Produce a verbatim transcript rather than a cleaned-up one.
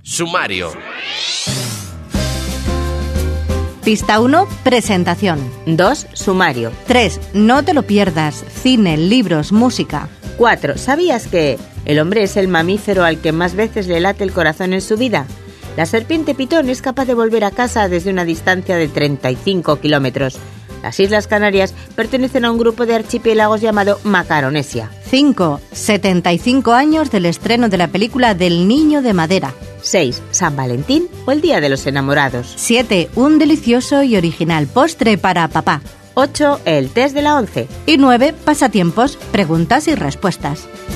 Sumario. Pista uno, presentación. dos. Sumario. tres. No te lo pierdas. Cine, libros, música. cuatro. ¿Sabías que el hombre es el mamífero al que más veces le late el corazón en su vida? La serpiente pitón es capaz de volver a casa desde una distancia de treinta y cinco kilómetros. Las Islas Canarias pertenecen a un grupo de archipiélagos llamado Macaronesia. cinco. setenta y cinco años del estreno de la película del Niño de Madera. seis. San Valentín o el Día de los Enamorados. siete. Un delicioso y original postre para papá. ocho. El test de la once. Y nueve. Pasatiempos, preguntas y respuestas.